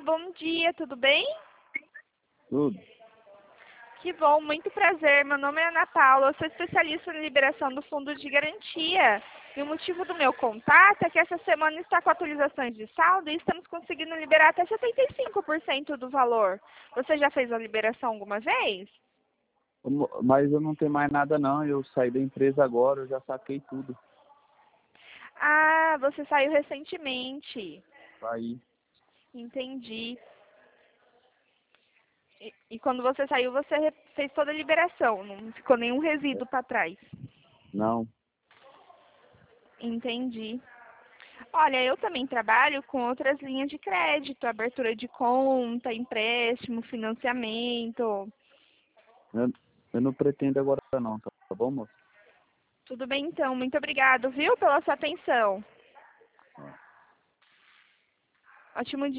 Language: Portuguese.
bom dia, tudo bem? Tudo. Que bom, muito prazer. Meu nome é Ana Paula, eu sou especialista em liberação do fundo de garantia. E o motivo do meu contato é que essa semana está com atualizações de saldo e estamos conseguindo liberar até 75% do valor. Você já fez a liberação alguma vez? Mas eu não tenho mais nada não, eu saí da empresa agora, eu já saquei tudo. Ah, você saiu recentemente. Saí. Entendi. E quando você saiu, você fez toda a liberação, não ficou nenhum resíduo para trás. Não. Entendi. Olha, eu também trabalho com outras linhas de crédito, abertura de conta, empréstimo, financiamento. Eu não pretendo agora não, tá bom, moço? Tudo bem então, muito obrigado, viu, pela sua atenção. Ótimo dia.